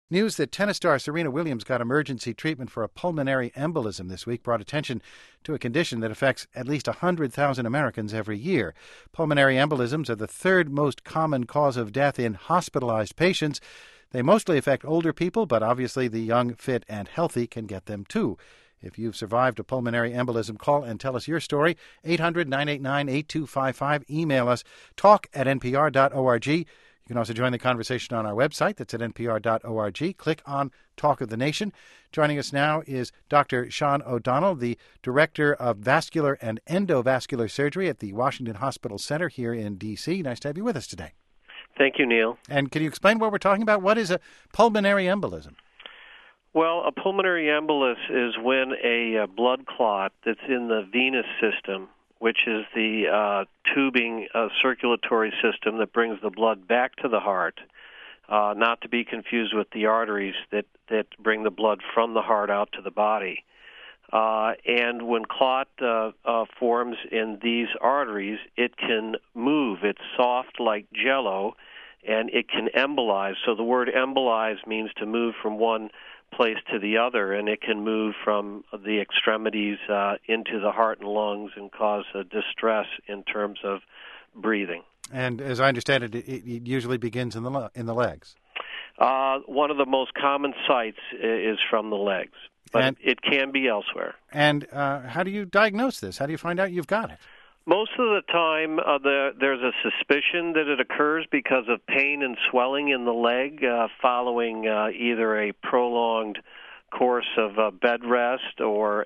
News that tennis star Serena Williams got emergency treatment for a pulmonary embolism this week brought attention to a condition that affects at least 100,000 Americans every year. Pulmonary embolisms are the third most common cause of death in hospitalized patients. They mostly affect older people, but obviously the young, fit, and healthy can get them too. If you've survived a pulmonary embolism, call and tell us your story. 800-989-8255. Email us, talk@npr.org. You can also join the conversation on our website. That's at npr.org. Click on Talk of the Nation. Joining us now is Dr. Sean O'Donnell, the Director of Vascular and Endovascular Surgery at the Washington Hospital Center here in D.C. Nice to have you with us today. Thank you, Neil. And can you explain what we're talking about? What is a pulmonary embolism? Well, a pulmonary embolus is when a blood clot that's in the venous system, which is the tubing circulatory system that brings the blood back to the heart, not to be confused with the arteries that bring the blood from the heart out to the body. And when clot forms in these arteries, it can move. It's soft like Jell-O, and it can embolize. So the word embolize means to move from one place to the other, and it can move from the extremities into the heart and lungs and cause distress in terms of breathing. And as I understand it, it usually begins in the legs. One of the most common sites is from the legs, but it can be elsewhere. And how do you diagnose this? How do you find out you've got it? Most of the time, there's a suspicion that it occurs because of pain and swelling in the leg following either a prolonged course of bed rest or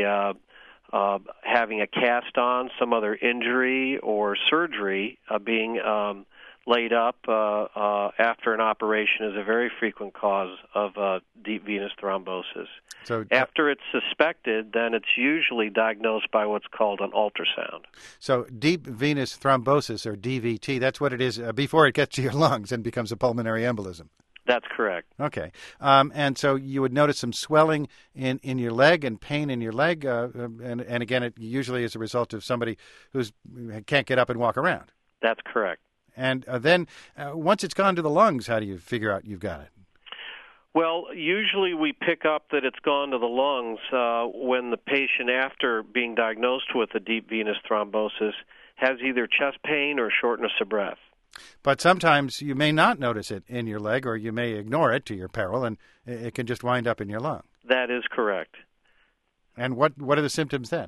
having a cast on, some other injury or surgery. Being laid up after an operation is a very frequent cause of deep venous thrombosis. So after it's suspected, then it's usually diagnosed by what's called an ultrasound. So deep venous thrombosis, or DVT, that's what it is before it gets to your lungs and becomes a pulmonary embolism. That's correct. Okay. And so you would notice some swelling in your leg and pain in your leg, and again, it usually is a result of somebody who can't get up and walk around. That's correct. And then once it's gone to the lungs, how do you figure out you've got it? Well, usually we pick up that it's gone to the lungs when the patient, after being diagnosed with a deep venous thrombosis, has either chest pain or shortness of breath. But sometimes you may not notice it in your leg, or you may ignore it to your peril, and it can just wind up in your lung. That is correct. And what are the symptoms then?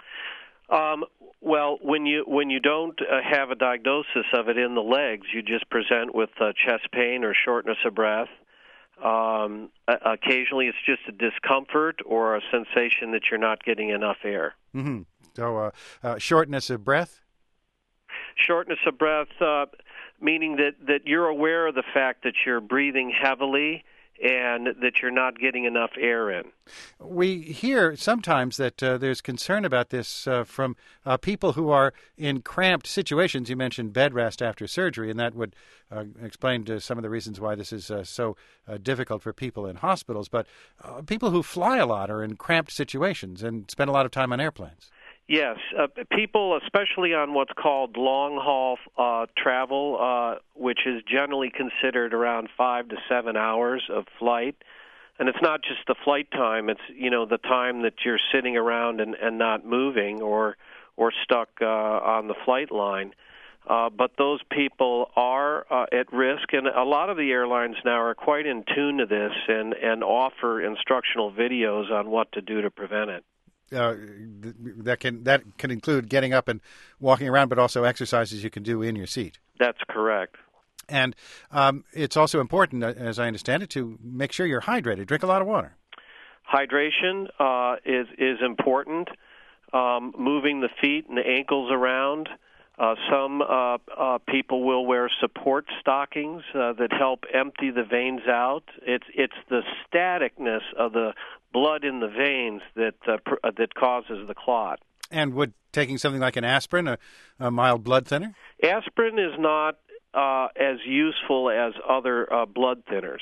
Well, when you don't have a diagnosis of it in the legs, you just present with chest pain or shortness of breath. Occasionally it's just a discomfort or a sensation that you're not getting enough air. Mm-hmm. So shortness of breath? Shortness of breath, meaning that you're aware of the fact that you're breathing heavily and that you're not getting enough air in. We hear sometimes that there's concern about this from people who are in cramped situations. You mentioned bed rest after surgery, and that would explain to some of the reasons why this is so difficult for people in hospitals. But people who fly a lot are in cramped situations and spend a lot of time on airplanes. Yes, people, especially on what's called long-haul travel, which is generally considered around 5 to 7 hours of flight. And it's not just the flight time, it's, the time that you're sitting around and not moving or stuck on the flight line. But those people are at risk, and a lot of the airlines now are quite in tune to this and offer instructional videos on what to do to prevent it. That can include getting up and walking around, but also exercises you can do in your seat. That's correct. And it's also important, as I understand it, to make sure you're hydrated. Drink a lot of water. Hydration is important. Moving the feet and the ankles around. Some people will wear support stockings that help empty the veins out. It's the staticness of the blood in the veins that causes the clot. And would taking something like an aspirin, a mild blood thinner? Aspirin is not as useful as other blood thinners.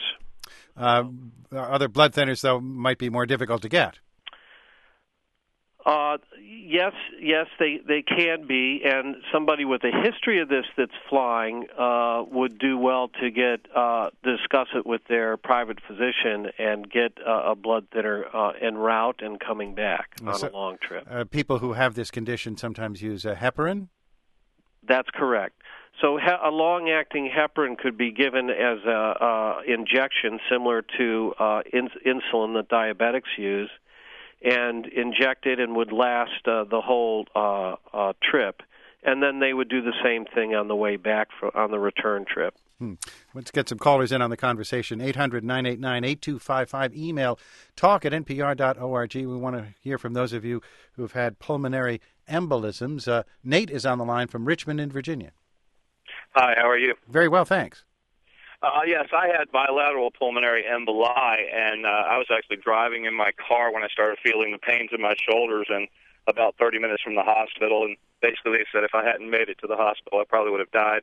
Other blood thinners, though, might be more difficult to get. Yes, they can be, and somebody with a history of this that's flying would do well to discuss it with their private physician and get a blood thinner en route and coming back on a long trip. People who have this condition sometimes use heparin? That's correct. So a long-acting heparin could be given as a injection similar to insulin that diabetics use, and injected and would last the whole trip. And then they would do the same thing on the way back on the return trip. Let's get some callers in on the conversation. 800-989-8255. Email talk@npr.org. We want to hear from those of you who have had pulmonary embolisms. Nate is on the line from Richmond in Virginia. Hi, how are you? Very well, thanks. Yes, I had bilateral pulmonary emboli, and I was actually driving in my car when I started feeling the pains in my shoulders, and about 30 minutes from the hospital, and basically they said if I hadn't made it to the hospital, I probably would have died.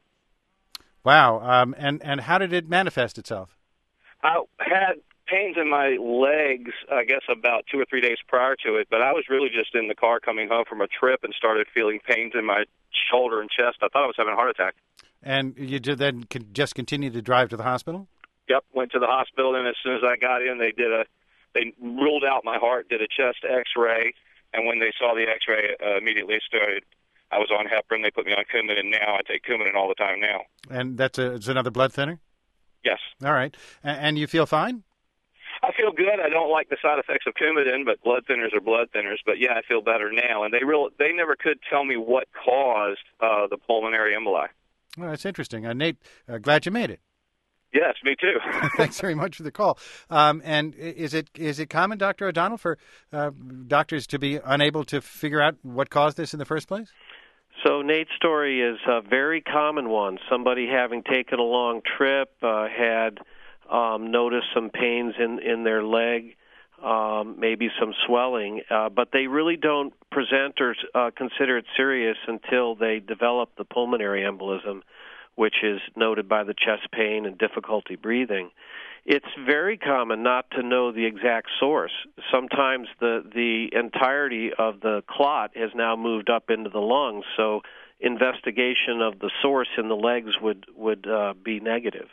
Wow. And how did it manifest itself? I had pains in my legs, I guess, about 2 or 3 days prior to it, but I was really just in the car coming home from a trip and started feeling pains in my shoulder and chest. I thought I was having a heart attack. And you did then just continue to drive to the hospital? Yep, went to the hospital, and as soon as I got in, they ruled out my heart, did a chest X-ray, and when they saw the X-ray, immediately I was on heparin. They put me on Coumadin now. I take Coumadin all the time now. And it's another blood thinner? Yes. All right. And you feel fine? I feel good. I don't like the side effects of Coumadin, but blood thinners are blood thinners. But, yeah, I feel better now. And they never could tell me what caused the pulmonary emboli. Well, that's interesting. Nate, glad you made it. Yes, me too. Thanks very much for the call. And is it common, Dr. O'Donnell, for doctors to be unable to figure out what caused this in the first place? So Nate's story is a very common one. Somebody having taken a long trip had noticed some pains in their leg, maybe some swelling, but they really don't present or consider it serious until they develop the pulmonary embolism, which is noted by the chest pain and difficulty breathing. It's very common not to know the exact source. Sometimes the entirety of the clot has now moved up into the lungs, so investigation of the source in the legs would be negative.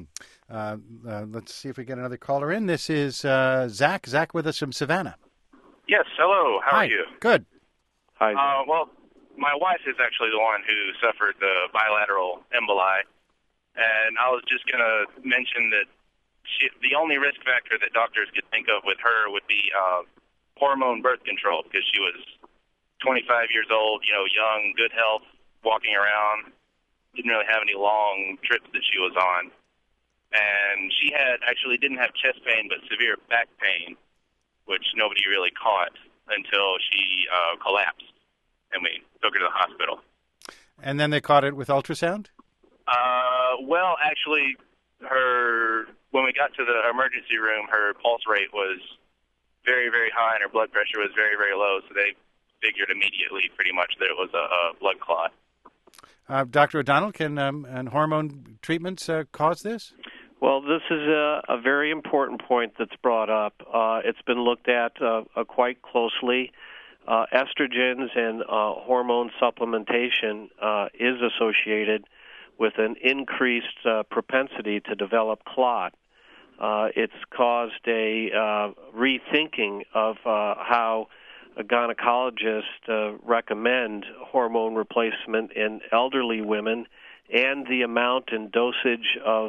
Let's see if we get another caller in. This is Zach. Zach with us from Savannah. Yes, hello. How Hi. are you? Good. Hi. Well, my wife is actually the one who suffered the bilateral emboli, and I was just going to mention that the only risk factor that doctors could think of with her would be hormone birth control, because she was 25 years old, young, good health, walking around, didn't really have any long trips that she was on. And she didn't have chest pain, but severe back pain, which nobody really caught until she collapsed, and we took her to the hospital. And then they caught it with ultrasound? Well, actually, when we got to the emergency room, her pulse rate was very, very high, and her blood pressure was very, very low, so they figured immediately pretty much that it was a blood clot. Dr. O'Donnell, can and hormone treatments cause this? Well, this is a very important point that's brought up. It's been looked at quite closely. Estrogens and hormone supplementation is associated with an increased propensity to develop clot. It's caused a rethinking of how gynecologists recommend hormone replacement in elderly women, and the amount and dosage of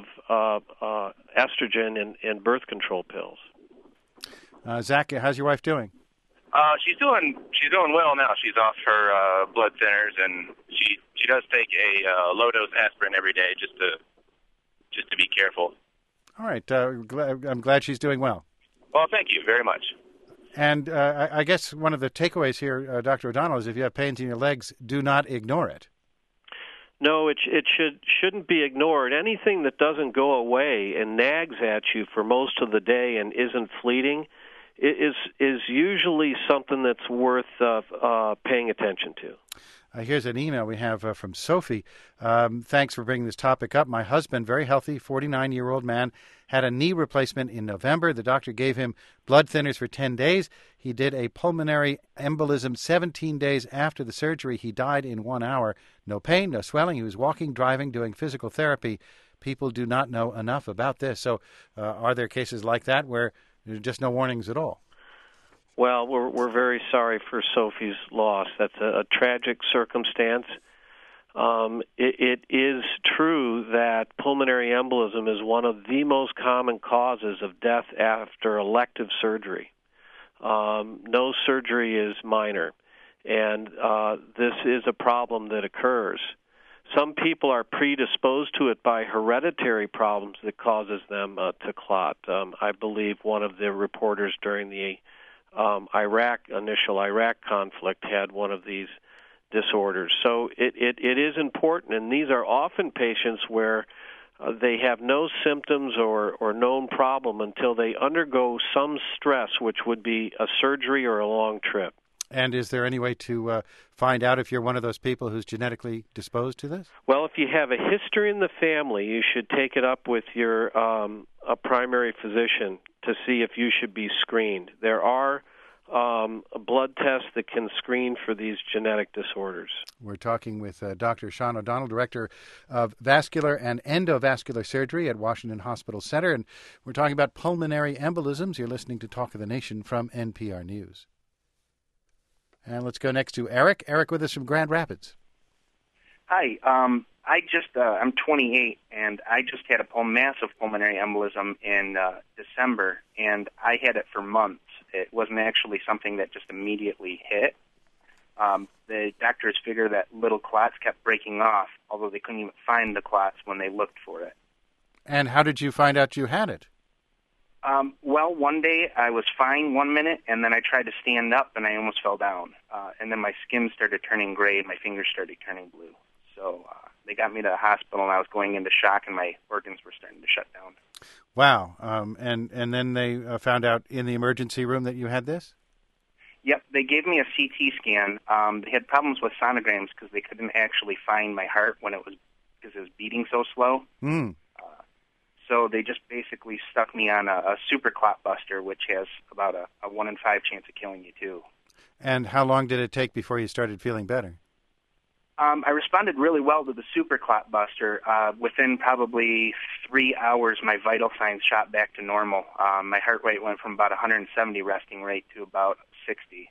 estrogen in birth control pills. Zach, how's your wife doing? She's doing well now. She's off her blood thinners, and she does take a low dose aspirin every day just to be careful. All right. I'm glad she's doing well. Well, thank you very much. And I guess one of the takeaways here, Dr. O'Donnell, is if you have pains in your legs, do not ignore it. No, it shouldn't be ignored. Anything that doesn't go away and nags at you for most of the day and isn't fleeting is usually something that's worth paying attention to. Here's an email we have from Sophie. Thanks for bringing this topic up. My husband, very healthy, 49-year-old man, had a knee replacement in November. The doctor gave him blood thinners for 10 days. He did a pulmonary embolism 17 days after the surgery. He died in 1 hour. No pain, no swelling. He was walking, driving, doing physical therapy. People do not know enough about this. So are there cases like that where there's just no warnings at all? Well, we're very sorry for Sophie's loss. That's a tragic circumstance. It is true that pulmonary embolism is one of the most common causes of death after elective surgery. No surgery is minor, and this is a problem that occurs. Some people are predisposed to it by hereditary problems that causes them to clot. I believe one of the reporters during the initial Iraq conflict had one of these disorders. So it is important, and these are often patients where they have no symptoms or known problem until they undergo some stress, which would be a surgery or a long trip. And is there any way to find out if you're one of those people who's genetically disposed to this? Well, if you have a history in the family, you should take it up with your a primary physician to see if you should be screened. There are blood tests that can screen for these genetic disorders. We're talking with Dr. Sean O'Donnell, Director of Vascular and Endovascular Surgery at Washington Hospital Center, and we're talking about pulmonary embolisms. You're listening to Talk of the Nation from NPR News. And let's go next to Eric. Eric with us from Grand Rapids. Hi. I'm 28, and I just had a massive pulmonary embolism in December, and I had it for months. It wasn't actually something that just immediately hit. The doctors figured that little clots kept breaking off, although they couldn't even find the clots when they looked for it. And how did you find out you had it? Well, one day I was fine 1 minute, and then I tried to stand up, and I almost fell down. And then my skin started turning gray, and my fingers started turning blue. So they got me to the hospital, and I was going into shock, and my organs were starting to shut down. Wow. And then they found out in the emergency room that you had this? Yep. They gave me a CT scan. They had problems with sonograms because they couldn't actually find my heart because it was beating so slow. So they just basically stuck me on a super clot buster, which has about a 1 in 5 chance of killing you, too. And how long did it take before you started feeling better? I responded really well to the super clot buster. Within probably 3 hours, my vital signs shot back to normal. My heart rate went from about 170 resting rate to about 60.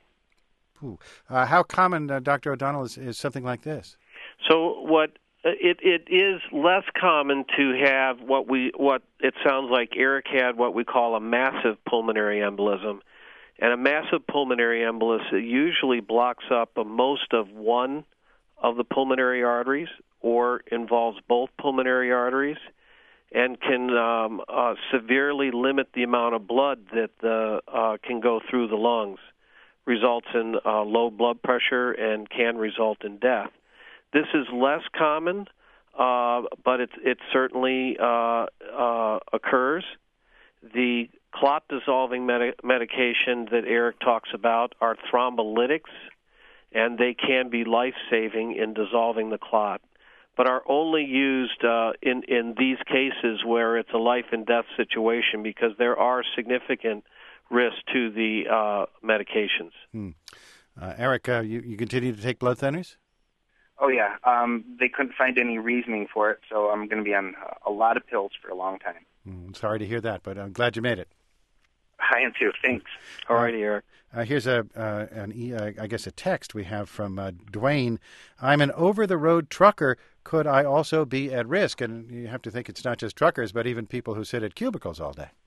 How common, Dr. O'Donnell, is something like this? So it is less common to have what it sounds like Eric had, what we call a massive pulmonary embolism. And a massive pulmonary embolus usually blocks up most of one of the pulmonary arteries or involves both pulmonary arteries and can severely limit the amount of blood that can go through the lungs, results in low blood pressure and can result in death. This is less common, but it certainly occurs. The clot-dissolving medication that Eric talks about are thrombolytics, and they can be life-saving in dissolving the clot, but are only used in these cases where it's a life-and-death situation because there are significant risks to the medications. Eric, you continue to take blood thinners? Oh, yeah. They couldn't find any reasoning for it, so I'm going to be on a lot of pills for a long time. I'm sorry to hear that, but I'm glad you made it. I am too. Thanks. All righty, Eric. Here's a text we have from Dwayne. I'm an over-the-road trucker. Could I also be at risk? And you have to think it's not just truckers, but even people who sit at cubicles all day.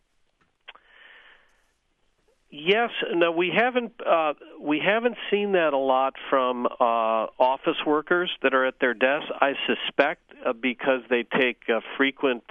Yes. No, we haven't seen that a lot from office workers that are at their desks. I suspect because they take frequent,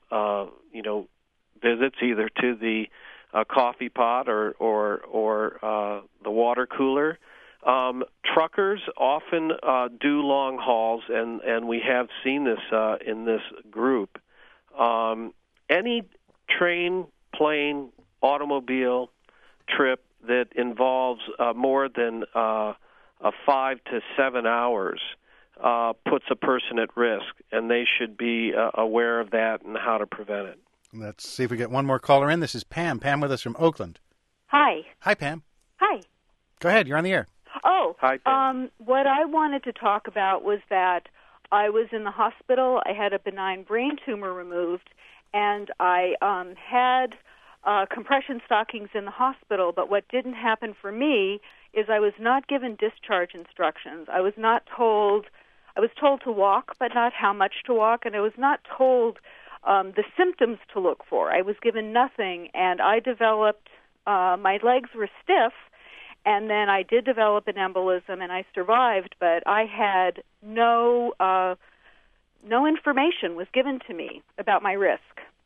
visits either to the coffee pot or the water cooler. Truckers often do long hauls, and we have seen this in this group. Any train, plane, automobile trip that involves more than 5 to 7 hours puts a person at risk, and they should be aware of that and how to prevent it. Let's see if we get one more caller in. This is Pam. Pam with us from Oakland. Hi. Hi, Pam. Hi. Go ahead. You're on the air. Oh, Hi, Pam. What I wanted to talk about was that I was in the hospital. I had a benign brain tumor removed, and I had compression stockings in the hospital. But what didn't happen for me is I was not given discharge instructions. I was told to walk, but not how much to walk, and I was not told the symptoms to look for. I was given nothing, and I developed, my legs were stiff, and then I did develop an embolism, and I survived, but I had no information was given to me about my risk.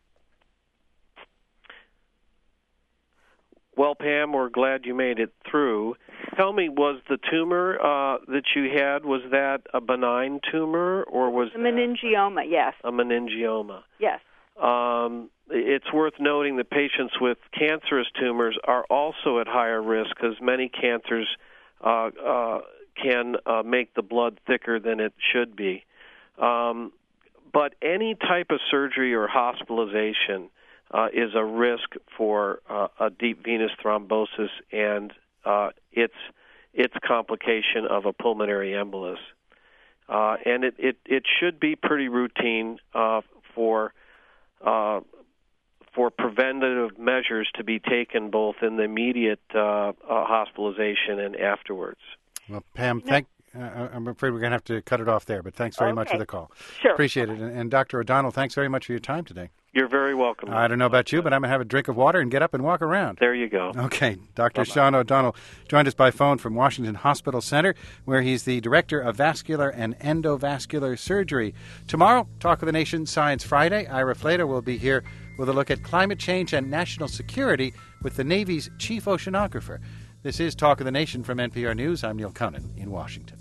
Well, Pam, we're glad you made it through. Tell me, was the tumor that you had, was that a benign tumor, or was a meningioma? Yes. A meningioma. Yes. It's worth noting that patients with cancerous tumors are also at higher risk because many cancers can make the blood thicker than it should be. But any type of surgery or hospitalization is a risk for a deep venous thrombosis and its complication of a pulmonary embolus. And it should be pretty routine for preventative measures to be taken both in the immediate hospitalization and afterwards. Well, Pam, I'm afraid we're going to have to cut it off there, but thanks very much for the call. Sure. Appreciate it. And Dr. O'Donnell, thanks very much for your time today. You're very welcome. I don't know about you, but I'm going to have a drink of water and get up and walk around. There you go. Okay. Dr. Sean O'Donnell joined us by phone from Washington Hospital Center, where he's the Director of Vascular and Endovascular Surgery. Tomorrow, Talk of the Nation Science Friday. Ira Flater will be here with a look at climate change and national security with the Navy's chief oceanographer. This is Talk of the Nation from NPR News. I'm Neil Conan in Washington.